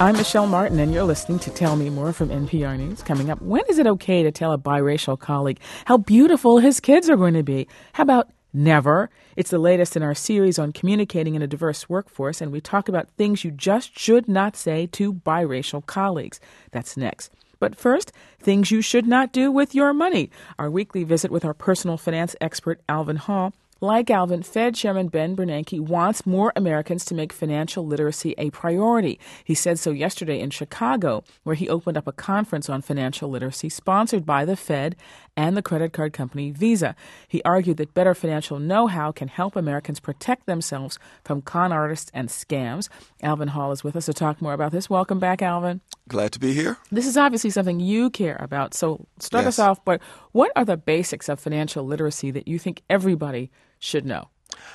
I'm Michelle Martin, and you're listening to Tell Me More from NPR News. Coming up, when is it okay to tell a biracial colleague how beautiful his kids are going to be? How about never? It's the latest in our series on communicating in a diverse workforce, and we talk about things you just should not say to biracial colleagues. That's next. But first, things you should not do with your money. Our weekly visit with our personal finance expert, Alvin Hall. Like Alvin, Fed Chairman Ben Bernanke wants more Americans to make financial literacy a priority. He said so yesterday in Chicago, where he opened up a conference on financial literacy sponsored by the Fed and the credit card company Visa. He argued that better financial know-how can help Americans protect themselves from con artists and scams. Alvin Hall is with us to talk more about this. Welcome back, Alvin. Glad to be here. This is obviously something you care about. So start us off, but what are the basics of financial literacy that you think everybody should know?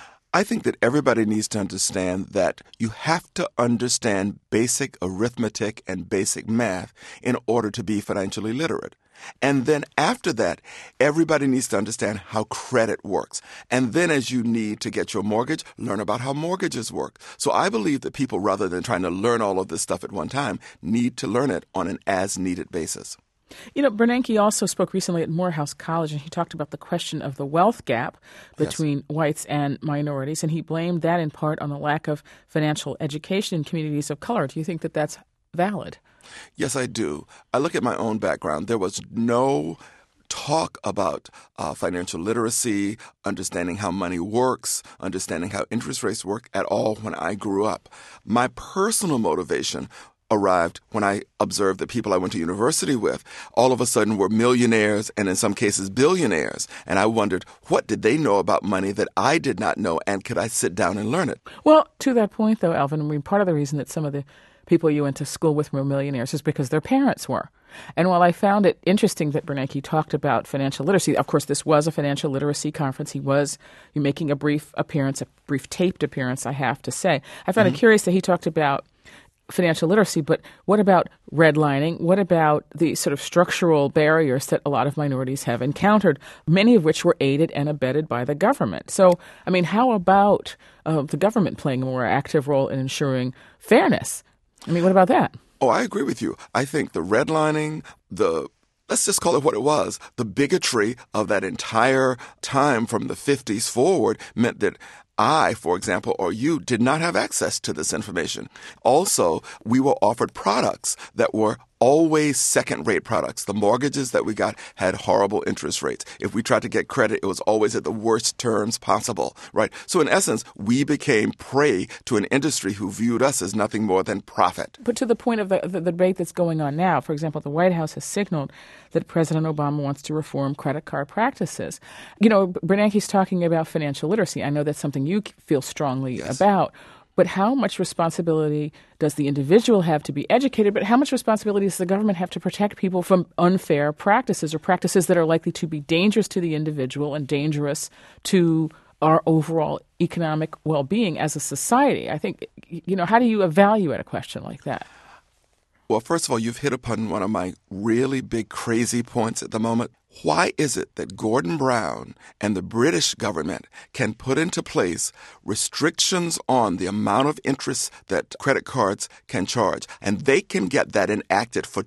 I think that everybody needs to understand that you have to understand basic arithmetic and basic math in order to be financially literate. And then after that, everybody needs to understand how credit works. And then as you need to get your mortgage, learn about how mortgages work. So I believe that people, rather than trying to learn all of this stuff at one time, need to learn it on an as-needed basis. You know, Bernanke also spoke recently at Morehouse College, and he talked about the question of the wealth gap between whites and minorities, and he blamed that in part on the lack of financial education in communities of color. Do you think that that's valid? Yes, I do. I look at my own background. There was no talk about financial literacy, understanding how money works, understanding how interest rates work at all when I grew up. My personal motivation arrived when I observed that people I went to university with all of a sudden were millionaires and in some cases billionaires. And I wondered, what did they know about money that I did not know, and could I sit down and learn it? Well, to that point, though, Alvin, I mean, part of the reason that some of the people you went to school with were millionaires is because their parents were. And while I found it interesting that Bernanke talked about financial literacy, of course, this was a financial literacy conference. He was making a brief appearance, a brief taped appearance, I have to say. I found it curious that he talked about financial literacy, but what about redlining? What about the sort of structural barriers that a lot of minorities have encountered, many of which were aided and abetted by the government? So, I mean, how about the government playing a more active role in ensuring fairness? I mean, what about that? Oh, I agree with you. I think the redlining, let's just call it what it was, the bigotry of that entire time from the 50s forward meant that I, for example, or you, did not have access to this information. Also, we were offered products that were always second-rate products. The mortgages that we got had horrible interest rates. If we tried to get credit, it was always at the worst terms possible, right? So in essence, we became prey to an industry who viewed us as nothing more than profit. But to the point of the debate that's going on now, for example, the White House has signaled that President Obama wants to reform credit card practices. You know, Bernanke's talking about financial literacy. I know that's something you feel strongly about. But how much responsibility does the individual have to be educated? But how much responsibility does the government have to protect people from unfair practices or practices that are likely to be dangerous to the individual and dangerous to our overall economic well-being as a society? I think, you know, how do you evaluate a question like that? Well, first of all, you've hit upon one of my really big crazy points at the moment. Why is it that Gordon Brown and the British government can put into place restrictions on the amount of interest that credit cards can charge, and they can get that enacted for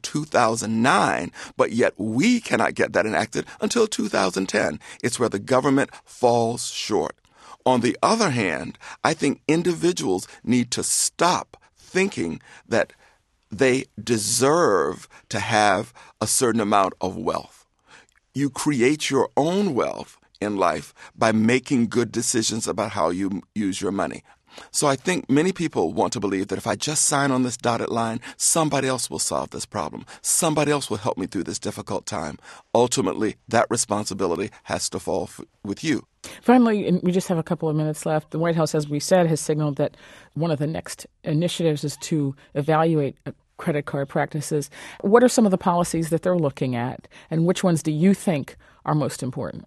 2009, but yet we cannot get that enacted until 2010? It's where the government falls short. On the other hand, I think individuals need to stop thinking that they deserve to have a certain amount of wealth. You create your own wealth in life by making good decisions about how you use your money. So I think many people want to believe that if I just sign on this dotted line, somebody else will solve this problem. Somebody else will help me through this difficult time. Ultimately, that responsibility has to fall with you. Finally, and we just have a couple of minutes left, the White House, as we said, has signaled that one of the next initiatives is to evaluate credit card practices. What are some of the policies that they're looking at, and which ones do you think are most important?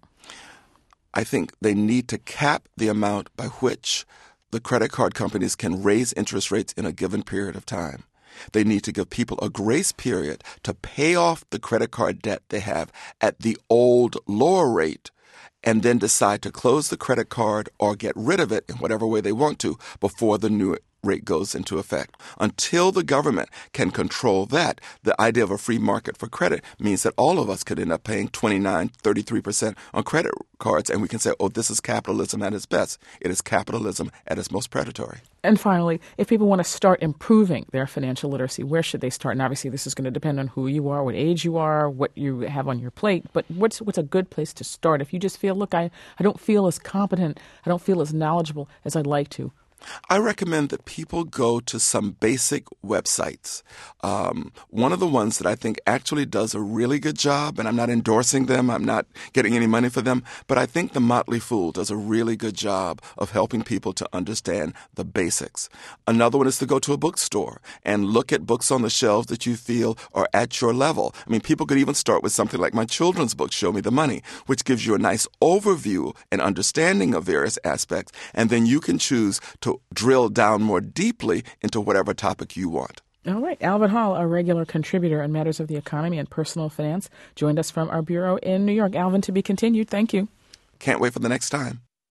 I think they need to cap the amount by which the credit card companies can raise interest rates in a given period of time. They need to give people a grace period to pay off the credit card debt they have at the old lower rate, and then decide to close the credit card or get rid of it in whatever way they want to before the new rate goes into effect. Until the government can control that, the idea of a free market for credit means that all of us could end up paying 29, 33% on credit cards, and we can say, oh, this is capitalism at its best. It is capitalism at its most predatory. And finally, if people want to start improving their financial literacy, where should they start? And obviously, this is going to depend on who you are, what age you are, what you have on your plate. But what's a good place to start? If you just feel, look, I don't feel as competent, I don't feel as knowledgeable as I'd like to. I recommend that people go to some basic websites. One of the ones that I think actually does a really good job, and I'm not endorsing them, I'm not getting any money for them, but I think The Motley Fool does a really good job of helping people to understand the basics. Another one is to go to a bookstore and look at books on the shelves that you feel are at your level. I mean, people could even start with something like my children's book, Show Me the Money, which gives you a nice overview and understanding of various aspects, and then you can choose to drill down more deeply into whatever topic you want. All right. Alvin Hall, a regular contributor on matters of the economy and personal finance, joined us from our bureau in New York. Alvin, to be continued. Thank you. Can't wait for the next time.